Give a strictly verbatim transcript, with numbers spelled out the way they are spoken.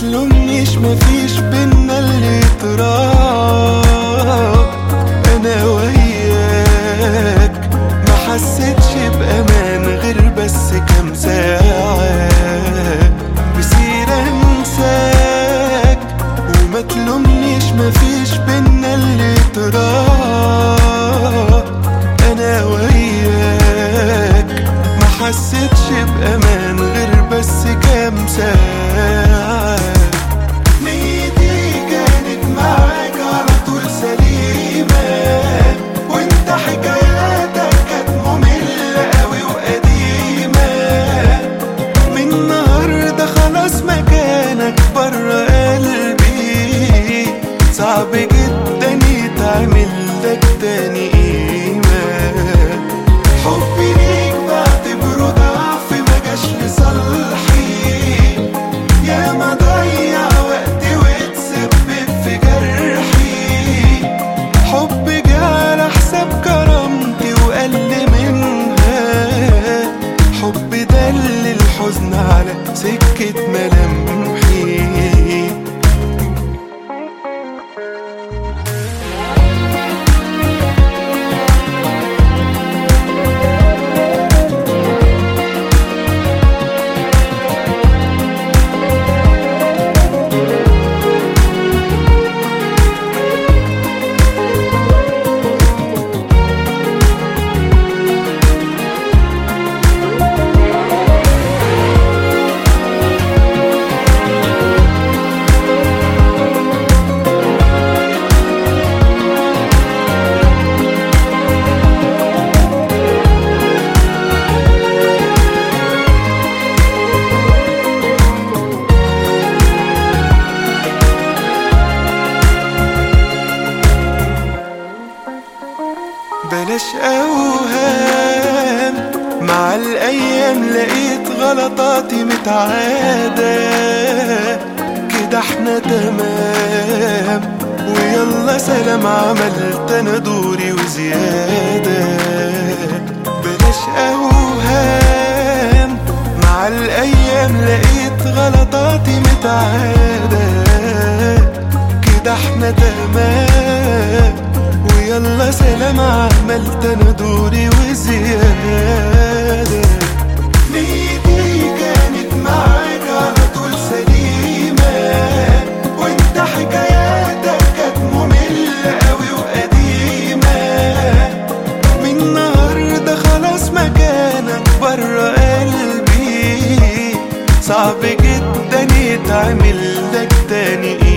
تلومنيش مفيش بينا اللي تراب. انا وياك ما حسيتش بامان غير بس كام ساعة بصير انساك. وما تلومنيش مفيش بينا اللي تراب. انا وياك ما حسيتش بامان غير بس كام ساعة. نيتي كانت معاك على طول سليمة، وانت حكاياتك كانت مملة اوي وقديمة. من النهاردة خلاص مكانك برا قلبي، صعب جدا يتعمل لك تاني قيمة. حبي ليك بعتبره ضعف مجاش لصالحي، يا ما ضيع وقتي واتسبب في جرحي. حبي جه على حساب كرامتي وقل منها، حبي دل الحزن على سكة ملامحي. بلاش اوهام، مع الايام لقيت غلطاتي متعادة. كده احنا تمام ويلا سلام، عملت انا دوري وزيادة. بلاش اوهام، مع الايام لقيت غلطاتي متعادة. كده احنا تمام ويلا سلام، عملت انا دوري وزيادة. نيتي كانت معاك على طول سليمة، وانت حكاياتك كانت مملة اوي وقديمة. من النهاردة خلاص مكانك برا قلبي، صعب جدا يتعمل لك تاني